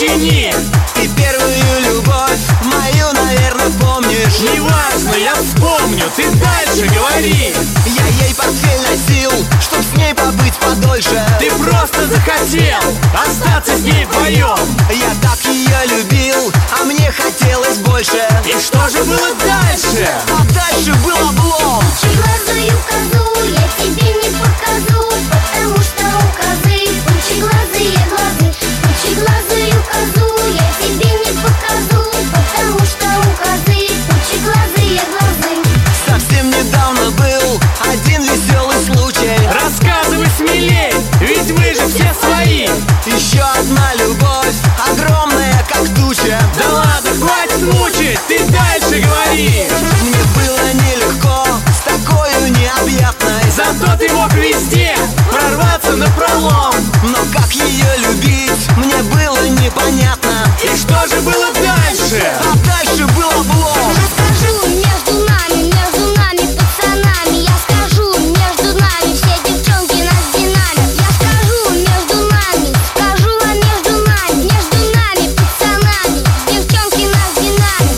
тяни. И первую любовь мою, наверное, помнишь. Неважно, я вспомню, ты дальше говори. Я ей портфель носил, чтоб с ней побыть подольше. Ты просто захотел остаться с ней вдвоем. Я так ее любил, а мне хотелось больше. И что же было дальше? А дальше был облом. Пучеглазую козу я тебе не покажу, потому что у козы пучеглазые глазы. Пучеглазую козу я тебе не покажу, потому что у козы пучеглазые глазы. Совсем недавно был один веселый случай. Рассказывай смелей, ведь мы же все свои. Еще одна любовь, огромная как туча. Да ладно, хватит мучить, ты дальше говори. Мне было нелегко с такой необъятной. Зато ты мог везде прорваться напролом. Но как ее любить, мне было непонятно. И что же было дальше? А дальше был облом. Скажу между нами пацанами. Я скажу между нами, все девчонки нас динамят. Я скажу между нами, скажу, а между нами пацанами, девчонки нас динамят.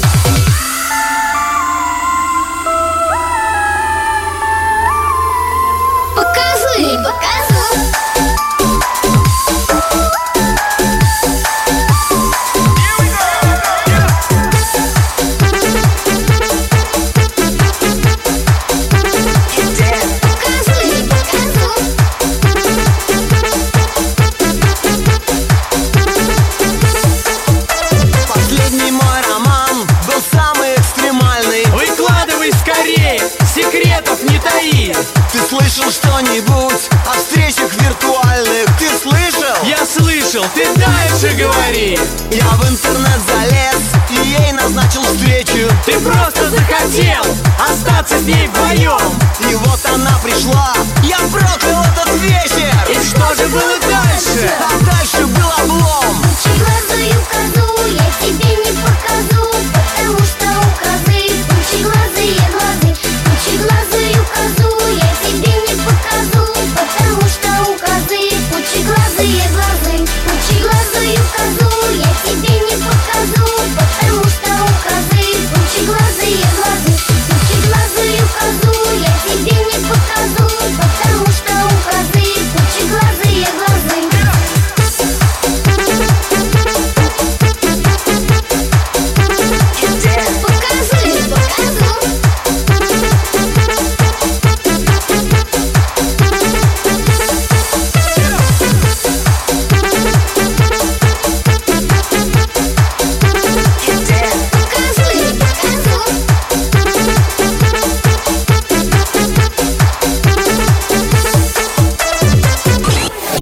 Покажи, покажу. Последний мой роман был самый экстремальный. Выкладывай скорее, секретов не таи. Ты слышал что-нибудь о встречах виртуальных? Ты слышал? Я слышал, ты дальше говори. Я в интернет залез и ей назначил встречу. Ты просто захотел остаться с ней вдвоем. И вот она пришла, я проклял